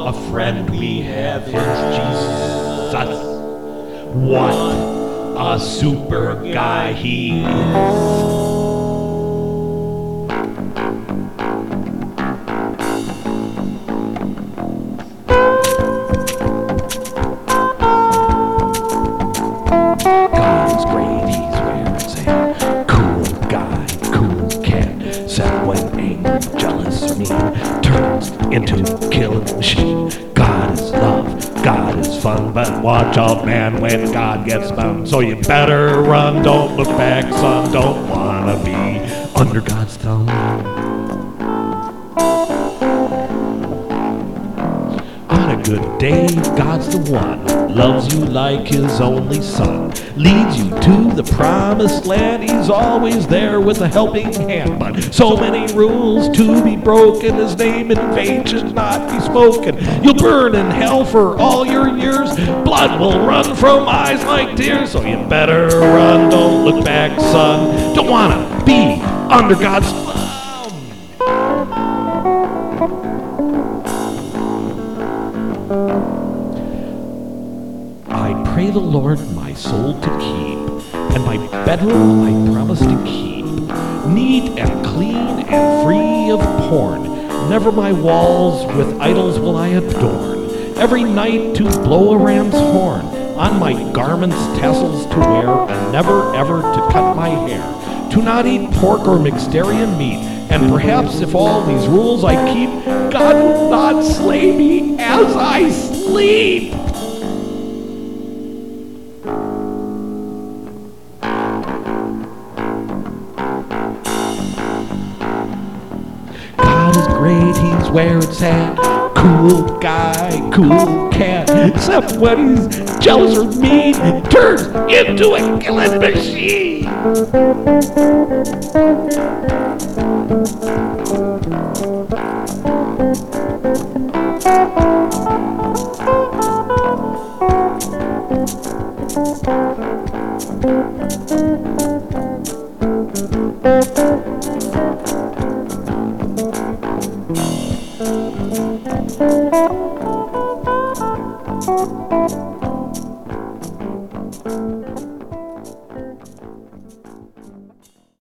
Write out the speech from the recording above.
a friend we have is Jesus. What a super guy he is. God's great, he's where it's at. Cool guy, cool cat. Except when angry, jealous, or mean, turns into a killing machine. God is love, God is fun, but watch out, man, when God gets done. So you better run, don't look back, son, don't wanna be under God's thumb. On a good day, God's the one who loves you like his only son, leads you to the promised land. He's always there with a helping hand, but so many rules to be broken. His name in vain should not be spoken. You'll burn in hell for all your years. Blood will run from eyes like tears. So you better run, don't look back, son. Don't wanna be under God's thumb. I pray the Lord my soul to keep, and my bedroom I promise to keep, neat and clean and free of porn. Never my walls with idols will I adorn. Every night to blow a ram's horn, on my garments tassels to wear, and never ever to cut my hair, to not eat pork or mixed dairy and meat. And perhaps if all these rules I keep, God will not slay me as I sleep. God is great, he's where it's at. Cool guy, cool cat. Except when he's jealous or mean, turns into a killing machine. Thank you.